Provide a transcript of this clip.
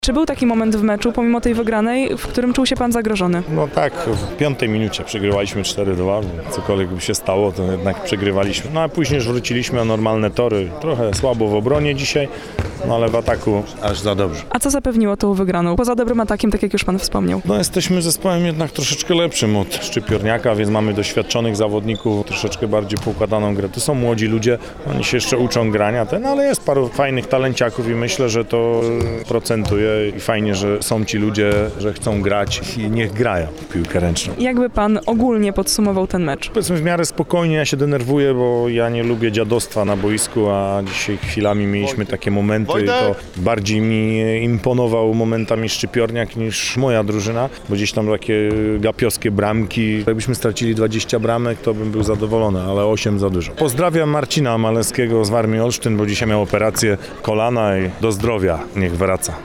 Czy był taki moment w meczu, pomimo tej wygranej, w którym czuł się pan zagrożony? No tak, w 5 minucie przegrywaliśmy 4-2, cokolwiek by się stało, to jednak przegrywaliśmy. No a później już wróciliśmy na normalne tory, trochę słabo w obronie dzisiaj, no ale w ataku aż za dobrze. A co zapewniło tą wygraną? Poza dobrym atakiem, tak jak już pan wspomniał. No jesteśmy zespołem jednak troszeczkę lepszym od Szczypiorniaka, więc mamy doświadczonych zawodników, troszeczkę bardziej poukładaną grę. To są młodzi ludzie, oni się jeszcze uczą grania, ale jest paru fajnych talenciaków i myślę, że to procentuje i fajnie, że są ci ludzie, że chcą grać i niech grają w piłkę ręczną. Jakby pan ogólnie podsumował ten mecz? Powiedzmy w miarę spokojnie, ja się denerwuję, bo ja nie lubię dziadostwa na boisku, a dzisiaj chwilami mieliśmy takie momenty i to bardziej mi imponował momentami Szczypiorniak niż moja drużyna, bo gdzieś tam takie gapiowskie bramki. Jakbyśmy stracili 20 bramek, to bym był zadowolony, ale 8 za dużo. Pozdrawiam Marcina Maleskiego z Warmii Olsztyn, bo dzisiaj miał operację kolana i do zdrowia, niech wraca.